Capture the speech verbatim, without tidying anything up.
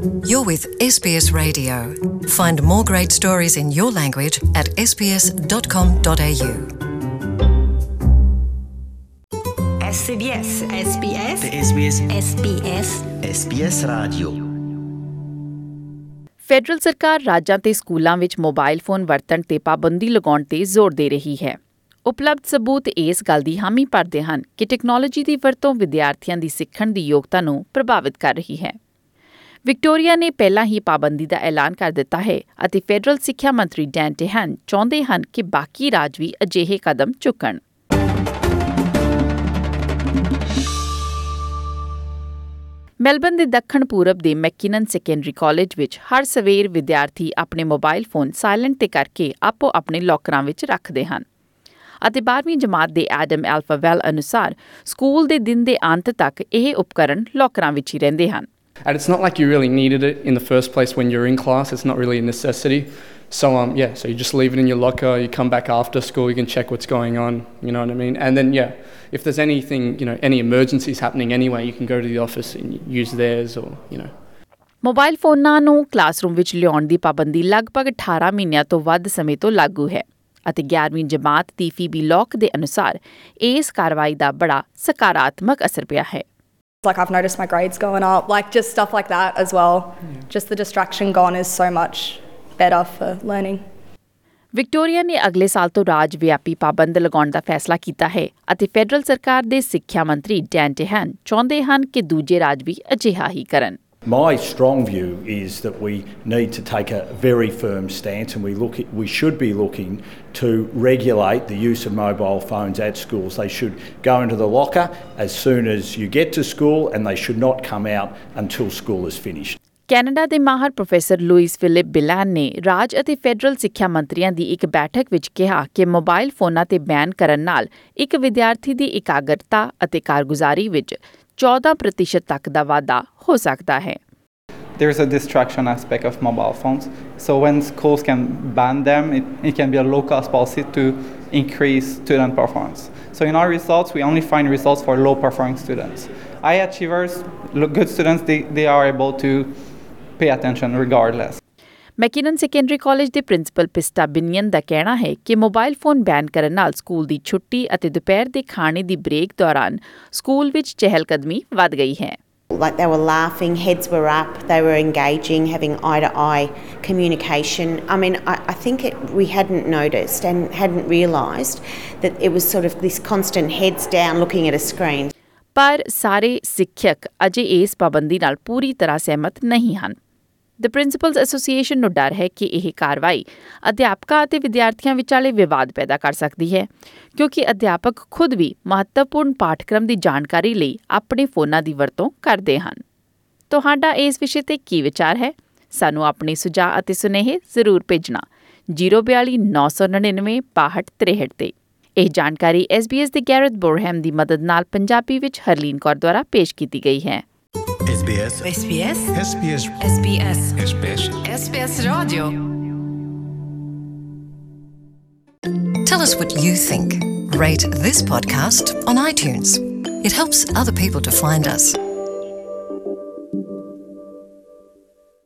You're with S B S Radio. Find more great stories in your language at s b s dot com dot a u. S B S S B S S B S S B S S B S Radio। Federal ਸਰਕਾਰ ਰਾਜਾਂ ਤੇ ਸਕੂਲਾਂ ਵਿੱਚ mobile phone ਵਰਤਣ ਤੇ ਪਾਬੰਦੀ ਲਗਾਉਣ ਤੇ ਜ਼ੋਰ ਦੇ ਰਹੀ ਹੈ। ਉਪਲਬਧ ਸਬੂਤ ਇਸ ਗੱਲ ਦੀ ਹਾਮੀ ਭਰਦੇ ਹਨ ਕਿ ਟੈਕਨੋਲੋਜੀ ਦੀ ਵਰਤੋਂ ਵਿਦਿਆਰਥੀਆਂ ਦੀ ਸਿੱਖਣ ਦੀ ਯੋਗਤਾ ਨੂੰ ਪ੍ਰਭਾਵਿਤ ਕਰ ਰਹੀ ਹੈ। ਵਿਕਟੋਰੀਆ ਨੇ ਪਹਿਲਾਂ ਹੀ ਪਾਬੰਦੀ ਦਾ ਐਲਾਨ ਕਰ ਦਿੱਤਾ ਹੈ ਅਤੇ ਫੈਡਰਲ ਸਿੱਖਿਆ ਮੰਤਰੀ ਡੈਨ ਟੇਹਾਨ ਚਾਹੁੰਦੇ ਹਨ ਕਿ ਬਾਕੀ ਰਾਜ ਵੀ ਅਜਿਹੇ ਕਦਮ ਚੁੱਕਣ। ਮੈਲਬਨ ਦੇ ਦੱਖਣ ਪੂਰਬ ਦੇ ਮੈਕਿਨਨ ਸੈਕੰਡਰੀ ਕਾਲਜ ਵਿੱਚ ਹਰ ਸਵੇਰ ਵਿਦਿਆਰਥੀ ਆਪਣੇ ਮੋਬਾਈਲ ਫੋਨ ਸਾਇਲੈਂਟ ਤੇ ਕਰਕੇ ਆਪੋ ਆਪਣੇ ਲੋਕਰਾਂ ਵਿੱਚ ਰੱਖਦੇ ਹਨ ਅਤੇ ਬਾਰ੍ਹਵੀਂ ਜਮਾਤ ਦੇ ਐਡਮ ਐਲਫਾਵੈਲ ਅਨੁਸਾਰ ਸਕੂਲ ਦੇ ਦਿਨ ਦੇ ਅੰਤ ਤੱਕ ਇਹ ਉਪਕਰਨ ਲੋਕਰਾਂ ਵਿੱਚ ਹੀ ਰਹਿੰਦੇ ਹਨ। And it's not like you really needed it in the first place when you're in class. It's not really a necessity. So, um, yeah, so you just leave it in your locker. You come back after school, you can check what's going on, you know what I mean? And then, yeah, if there's anything, you know, any emergencies happening anyway, you can go to the office and use theirs or, you know. Mobile ਫੋਨਾਂ ਨੂੰ classroom ਵਿੱਚ ਲਿਆਉਣ ਦੀ ਪਾਬੰਦੀ ਲਗਭਗ ਅਠਾਰਾਂ ਮਹੀਨਿਆਂ ਤੋਂ ਵੱਧ ਸਮੇਂ ਤੋਂ ਲਾਗੂ ਹੈ ਅਤੇ ਗਿਆਰ੍ਹਵੀਂ ਜਮਾਤ ਦੀ ਫੀਬੀ ਲੌਕ ਦੇ ਅਨੁਸਾਰ ਇਸ ਕਾਰਵਾਈ ਦਾ ਬੜਾ ਸਕਾਰਾਤਮਕ ਅਸਰ ਪਿਆ ਹੈ। Like I've noticed my grades going up, like just stuff like that as well. Yeah. Just the distraction gone is so much better for learning. Victoria ਨੇ ਅਗਲੇ ਸਾਲ ਤੋਂ ਰਾਜ ਵਿਆਪੀ ਪਾਬੰਦ ਲਗਾਉਣ ਦਾ ਫੈਸਲਾ ਕੀਤਾ ਹੈ ਅਤੇ ਫੈਡਰਲ ਸਰਕਾਰ ਦੇ ਸਿੱਖਿਆ ਮੰਤਰੀ ਡੈਨ ਟੇਹਾਨ ਚਾਹੁੰਦੇ ਹਨ ਕਿ ਦੂਜੇ ਰਾਜ ਵੀ ਅਜਿਹਾ ਹੀ ਕਰਨ। My strong view is that we need to take a very firm stance and we look at, we should be looking to regulate the use of mobile phones at schools. They should go into the locker as soon as you get to school and they should not come out until school is finished. Canada ਦੇ ਮਾਹਰ professor Louis Philip ਬਿਲਾਨ ਨੇ ਰਾਜ ਅਤੇ federal ਸਿੱਖਿਆ ਮੰਤਰੀਆਂ ਦੀ ਇੱਕ ਬੈਠਕ ਵਿੱਚ ਕਿਹਾ ਕਿ ਮੋਬਾਈਲ ਫੋਨਾਂ ਤੇ ਬੈਨ ਕਰਨ ਨਾਲ ਇੱਕ ਵਿਦਿਆਰਥੀ ਦੀ ਇਕਾਗਰਤਾ ਅਤੇ ਕਾਰਗੁਜ਼ਾਰੀ ਵਿੱਚ ਚੌਦਾਂ ਪ੍ਰਤੀਸ਼ਤ ਤੱਕ ਦਾ ਵਾਧਾ ਹੋ ਸਕਦਾ ਹੈ। There's a distraction aspect of mobile phones. So when schools can ban them, it, it can be a low-cost policy to increase student performance. So in our results, we only find results for low-performing students. High achievers, good students, they, they are able to pay attention regardless. McKinnon secondary college ਦੇ principal Pista Binnion ਦਾ ਕਹਿਣਾ ਹੈ ਕਿ mobile phone ban ਕਰਨ ਨਾਲ school ਦੀ ਛੁੱਟੀ ਅਤੇ ਦੁਪਹਿਰ ਦੇ ਖਾਣੇ ਦੀ ਬ੍ਰੇਕ ਦੌਰਾਨ ਸਕੂਲ ਵਿੱਚ ਚਹਿਲਕਦਮੀ ਵੱਧ ਗਈ ਹੈ। Like they were laughing, heads were up, they were engaging, having eye-to-eye communication. I mean, I, I think it, we hadn't noticed and hadn't realised that it was sort of this constant heads down looking at a screen. ਪਰ ਸਾਰੇ ਸਿੱਖਿਅਕ ਅਜੇ ਇਸ ਪਾਬੰਦੀ ਨਾਲ ਪੂਰੀ ਤਰ੍ਹਾਂ ਸਹਿਮਤ ਨਹੀਂ ਹਨ। ਦ ਪ੍ਰਿੰਸੀਪਲਸ ਐਸੋਸੀਏਸ਼ਨ ਨੂੰ ਡਰ ਹੈ ਕਿ ਇਹ ਕਾਰਵਾਈ ਅਧਿਆਪਕਾਂ ਅਤੇ ਵਿਦਿਆਰਥੀਆਂ ਵਿਚਾਲੇ ਵਿਵਾਦ ਪੈਦਾ ਕਰ ਸਕਦੀ ਹੈ ਕਿਉਂਕਿ ਅਧਿਆਪਕ ਖੁਦ ਵੀ ਮਹੱਤਵਪੂਰਨ ਪਾਠਕ੍ਰਮ ਦੀ ਜਾਣਕਾਰੀ ਲਈ ਆਪਣੇ ਫੋਨਾਂ ਦੀ ਵਰਤੋਂ ਕਰਦੇ ਹਨ। ਤੁਹਾਡਾ ਇਸ ਵਿਸ਼ੇ ਤੇ ਕੀ ਵਿਚਾਰ ਹੈ? ਸਾਨੂੰ ਆਪਣੇ ਸੁਝਾਅ ਅਤੇ ਸੁਨੇਹੇ ਜ਼ਰੂਰ ਭੇਜਣਾ ਜ਼ੀਰੋ ਬਿਆਲੀ ਨੌ ਸੌ ਨੜਿਨਵੇਂ ਬਾਹਠ ਤਰੇਹਠ ਤੇ। ਇਹ ਜਾਣਕਾਰੀ ਐਸ ਬੀ ਐਸ ਦੇ ਗੈਰਤ ਬੋਰਹੈਮ ਦੀ ਮਦਦ ਨਾਲ ਪੰਜਾਬੀ ਵਿੱਚ ਹਰਲੀਨ ਕੌਰ ਦੁਆਰਾ ਪੇਸ਼ ਕੀਤੀ ਗਈ ਹੈ। S B S S B S S B S S B S S B S S B S Radio. Tell us what you think. Rate this podcast on iTunes. It helps other people to find us.